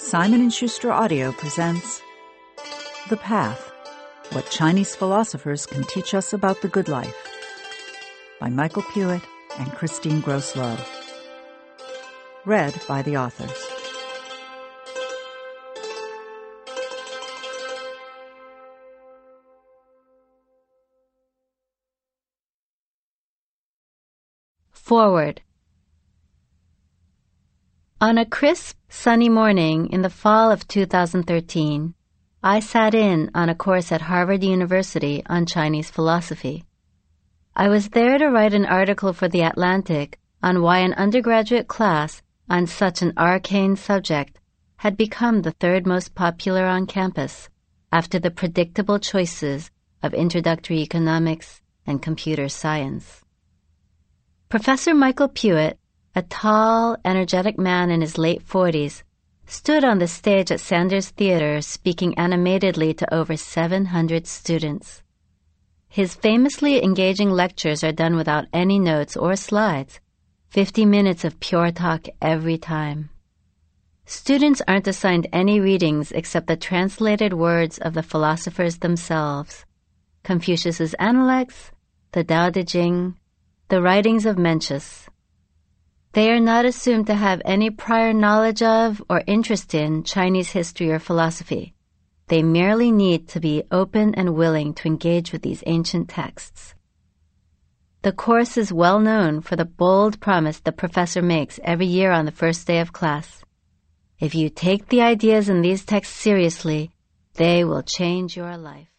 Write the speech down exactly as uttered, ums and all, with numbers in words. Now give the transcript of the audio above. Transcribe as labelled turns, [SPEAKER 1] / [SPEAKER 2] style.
[SPEAKER 1] Simon and Schuster Audio presents The Path, What Chinese Philosophers Can Teach Us About the Good Life by Michael Puett and Christine Gross-Lowe. Read by the authors.
[SPEAKER 2] Forward. On a crisp, sunny morning in the fall of two thousand thirteen, I sat in on a course at Harvard University on Chinese philosophy. I was there to write an article for The Atlantic on why an undergraduate class on such an arcane subject had become the third most popular on campus after the predictable choices of introductory economics and computer science. Professor Michael Puett, a tall, energetic man in his late forties, stood on the stage at Sanders Theater speaking animatedly to over seven hundred students. His famously engaging lectures are done without any notes or slides, fifty minutes of pure talk every time. Students aren't assigned any readings except the translated words of the philosophers themselves, Confucius's Analects, the Tao Te Ching, the writings of Mencius. They are not assumed to have any prior knowledge of or interest in Chinese history or philosophy. They merely need to be open and willing to engage with these ancient texts. The course is well known for the bold promise the professor makes every year on the first day of class. If you take the ideas in these texts seriously, they will change your life.